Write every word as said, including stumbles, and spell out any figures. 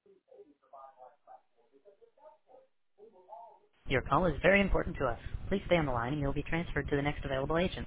Your call is very important to us. Please stay on the line and you'll be transferred to the next available agent.